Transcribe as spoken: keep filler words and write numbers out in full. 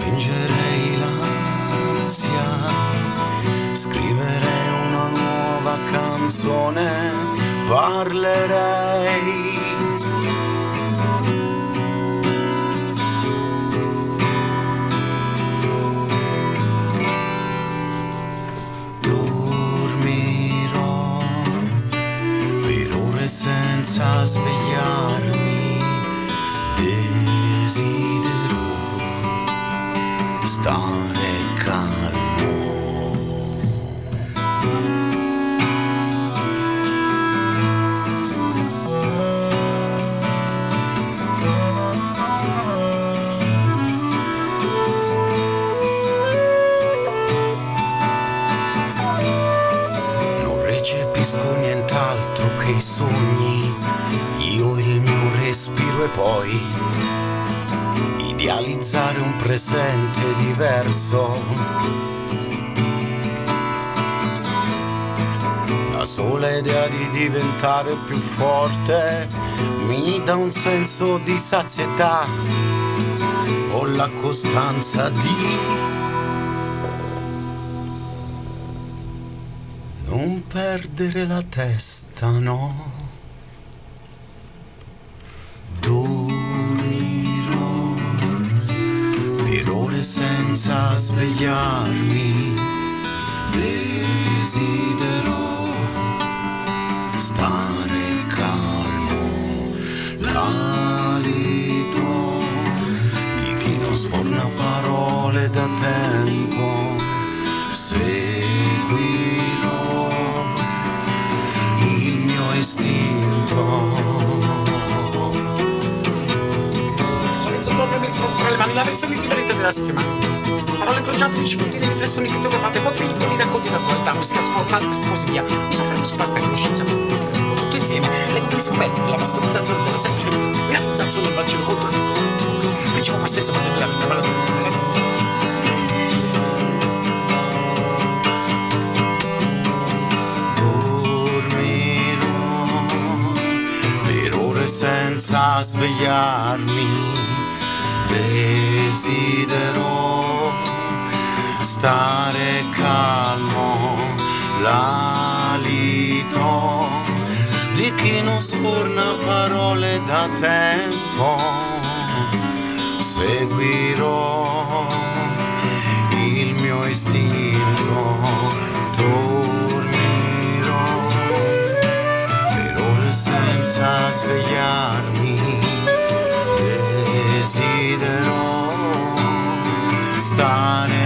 Stringerei l'ansia, scriverei una nuova canzone, parlerei. Dormirò per ore senza svegliarmi, desidero stare calmo. Non recepisco nient'altro che i sogni, io il mio respiro e poi idealizzare un presente diverso. La sola idea di diventare più forte mi dà un senso di sazietà. Ho la costanza di non perdere la testa, no? Senza svegliarmi, desidero stare calmo. L'alito di chi non sforna parole da tempo, seguirò il mio istinto. Tra le mani la versione differente della settimana. Parole crociate, dieci punti di riflessioni fotografate, poi piccoli racconti d'attualità, musica, sport, altre e così via. Mi soffermo su vasta conoscenza, tutto insieme. Leggo le scoperte della pastorializzazione della semplice realizzazione del vaccino contro il principio ma stesso per la vita malattia. Dormirò per ore senza svegliarmi. Desidero stare calmo, l'alito di chi non sforna parole da tempo. Seguirò il mio istinto, dormirò per ore senza svegliarmi. Desidero stare